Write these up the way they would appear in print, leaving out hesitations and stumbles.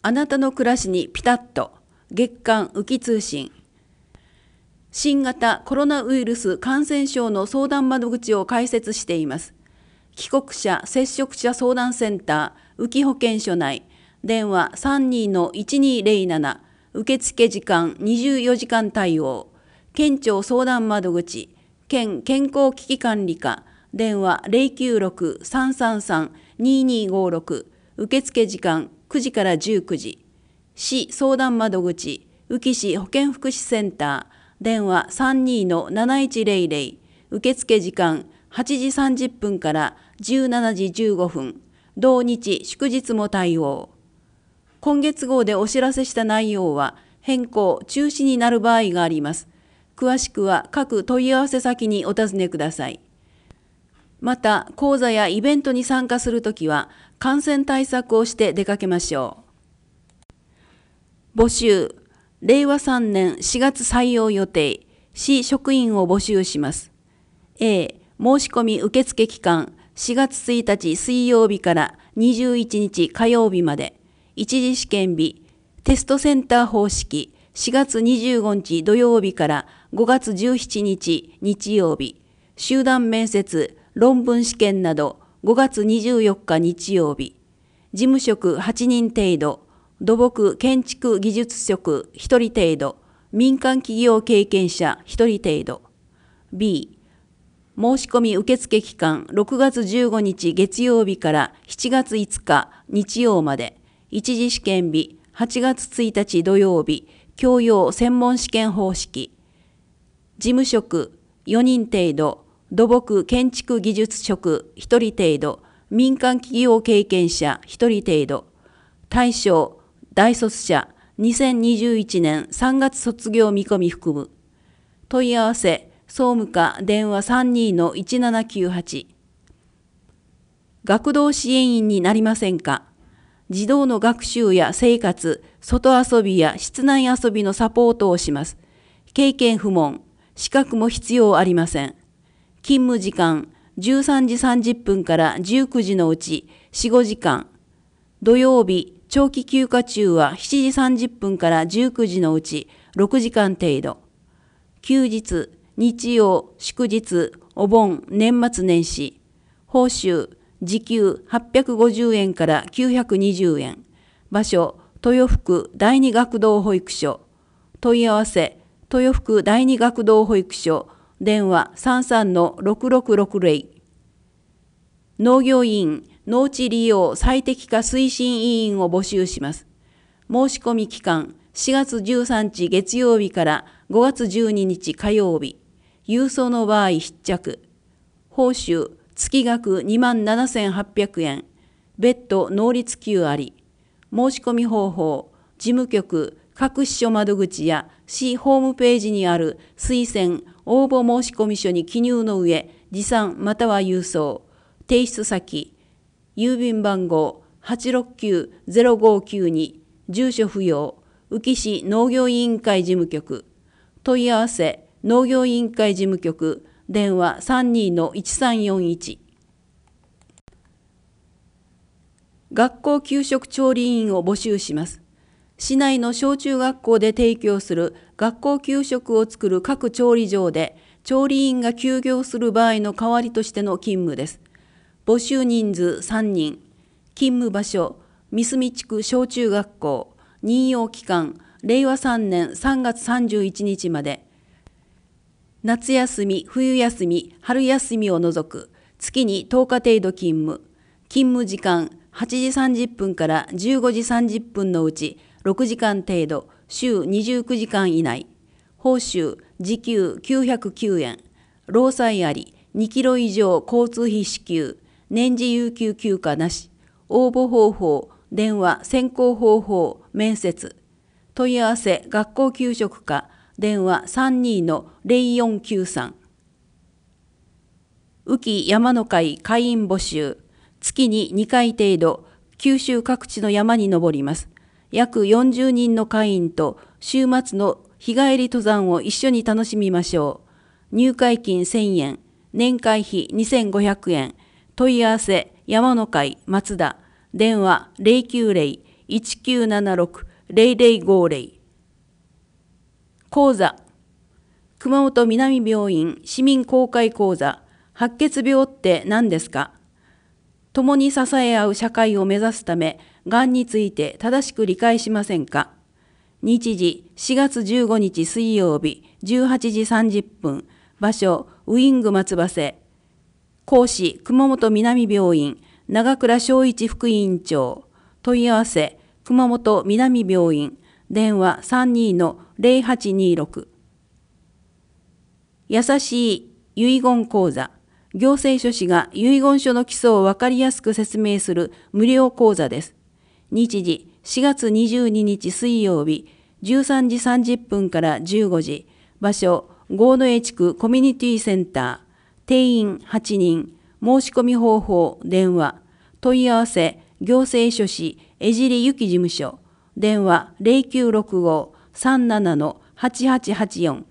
あなたの暮らしにピタッと月刊ウキ通信。新型コロナウイルス感染症の相談窓口を開設しています。帰国者接触者相談センターウキ保健所内、電話 32-1207、受付時間24時間対応、県庁相談窓口、県健康危機管理課、電話 096-333-2256、受付時間9時から19時、市相談窓口、宇城市保健福祉センター、電話 32-7100、受付時間8時30分から17時15分、同日祝日も対応。今月号でお知らせした内容は変更・中止になる場合があります。詳しくは各問い合わせ先にお尋ねください。また、講座やイベントに参加するときは感染対策をして出かけましょう。募集。令和3年4月採用予定、市職員を募集します。A、申し込み受付期間4月1日水曜日から21日火曜日まで、一次試験日、テストセンター方式4月25日土曜日から5月17日日曜日、集団面接、論文試験など5月24日日曜日、事務職8人程度、土木建築技術職1人程度、民間企業経験者1人程度。B、申し込み受付期間6月15日月曜日から7月5日日曜まで、一次試験日8月1日土曜日、教養専門試験方式。事務職4人程度、土木建築技術職1人程度、民間企業経験者1人程度。対象大卒者2021年3月卒業見込み含む。問い合わせ総務課電話 32-1798。学童支援員になりませんか？児童の学習や生活、外遊びや室内遊びのサポートをします。経験不問、資格も必要ありません。勤務時間13時30分から19時のうち4、5時間。土曜日、長期休暇中は7時30分から19時のうち6時間程度。休日、日曜、祝日、お盆、年末年始。報酬、時給850円から920円。場所、豊福第二学童保育所。問い合わせ、豊福第二学童保育所。電話 33-6660。農業委員、農地利用最適化推進委員を募集します。申し込み期間4月13日月曜日から5月12日火曜日。郵送の場合必着。報酬月額27,800円。別途能率給あり。申し込み方法、事務局各支所窓口や市ホームページにある推薦応募申込書に記入の上、持参または郵送。提出先、郵便番号 869-0592、住所不要、宇城市農業委員会事務局。問い合わせ、農業委員会事務局、電話 32-1341。学校給食調理員を募集します。市内の小中学校で提供する学校給食を作る各調理場で、調理員が休業する場合の代わりとしての勤務です。募集人数3人。勤務場所、三角地区小中学校。任用期間、令和3年3月31日まで。夏休み、冬休み、春休みを除く、月に10日程度勤務。勤務時間、8時30分から15時30分のうち6時間程度、週29時間以内。報酬、時給909円。労災あり、2キロ以上交通費支給。年次有給休暇なし。応募方法、電話、選考方法、面接。問い合わせ、学校給食課、電話 32-0493。宇城山の会会員募集。月に2回程度、九州各地の山に登ります。約40人の会員と週末の日帰り登山を一緒に楽しみましょう。入会金1000円、年会費2500円。問い合わせ、山の会松田。電話 1976-0050。講座。熊本南病院市民公開講座。白血病って何ですか？共に支え合う社会を目指すため、がんについて正しく理解しませんか？日時4月15日水曜日18時30分。場所ウイング松葉瀬。講師熊本南病院長倉昭一副院長。問い合わせ熊本南病院。電話32-0826。優しい遺言講座。行政書士が遺言書の基礎を分かりやすく説明する無料講座です。日時4月22日水曜日13時30分から15時。場所郷野江地区コミュニティセンター。定員8人。申し込み方法電話。問い合わせ行政書士江尻由紀事務所。電話0965-37-8884。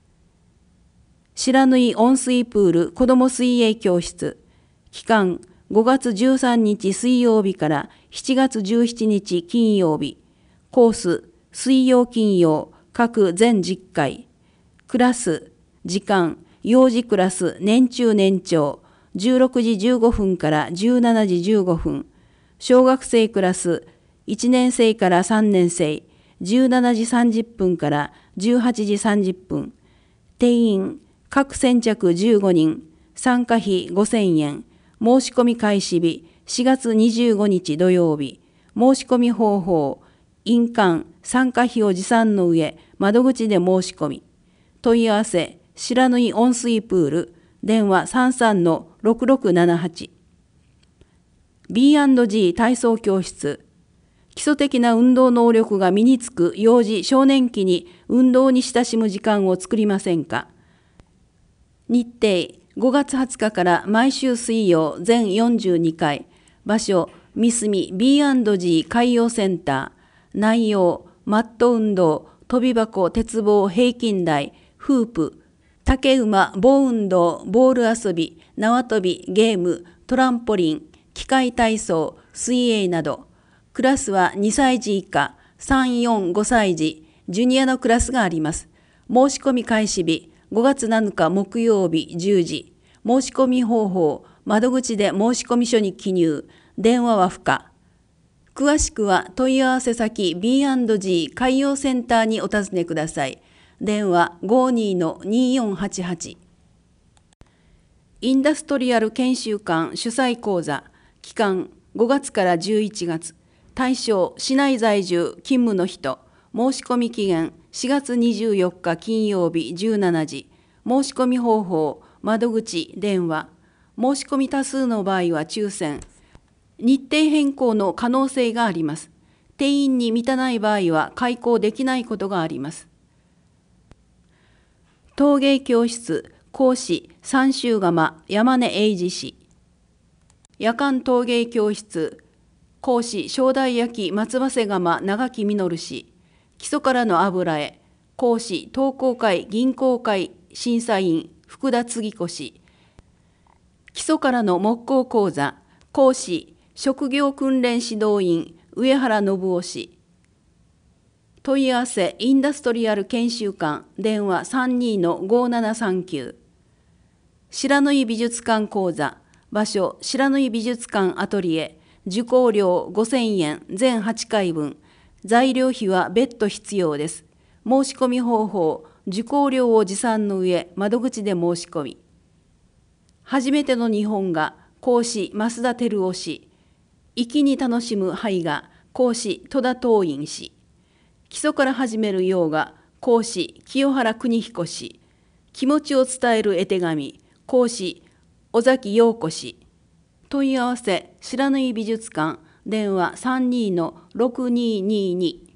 白縫温水プール子ども水泳教室。期間5月13日水曜日から7月17日金曜日。コース水曜金曜各全10回。クラス時間幼児クラス年中年長16時15分から17時15分。小学生クラス1年生から3年生17時30分から18時30分。定員各先着15人。参加費5000円。申し込み開始日4月25日土曜日。申し込み方法印鑑参加費を持参の上窓口で申し込み。問い合わせ白縫温水プール。電話33-6678。B&G 体操教室。基礎的な運動能力が身につく幼児少年期に運動に親しむ時間を作りませんか？日程5月20日から毎週水曜全42回。場所三隅 B&G 海洋センター。内容マット運動、跳び箱、鉄棒、平均台、フープ、竹馬、棒運動、ボール遊び、縄跳び、ゲーム、トランポリン、機械体操、水泳など。クラスは2歳児以下、3、4、5歳児、ジュニアのクラスがあります。申し込み開始日5月7日木曜日10時。申し込み方法、窓口で申し込み書に記入。電話は不可。詳しくは問い合わせ先 B&G 海洋センターにお尋ねください。電話52-2488。インダストリアル研修館主催講座。期間5月から11月。対象市内在住勤務の人。申し込み期限4月24日金曜日17時。申し込み方法、窓口、電話。申し込み多数の場合は抽選。日程変更の可能性があります。定員に満たない場合は開講できないことがあります。陶芸教室、講師、三州窯、山根英二氏。夜間陶芸教室、講師、正代焼松葉瀬窯、長木実氏。基礎からの油絵、講師、東工会銀行会審査員、福田次子氏。基礎からの木工講座、講師、職業訓練指導員、上原信夫氏。問い合わせ、インダストリアル研修館、電話32-5739。白縫美術館講座、場所、白縫美術館アトリエ、受講料5000円、全8回分。材料費は別途必要です。申し込み方法、受講料を持参の上、窓口で申し込み。初めての日本画、講師、増田照夫氏。粋に楽しむ絵画、講師、戸田東院氏。基礎から始めるヨガ、講師、清原邦彦氏。気持ちを伝える絵手紙、講師、尾崎陽子氏。問い合わせ、白縫美術館、電話32-6222。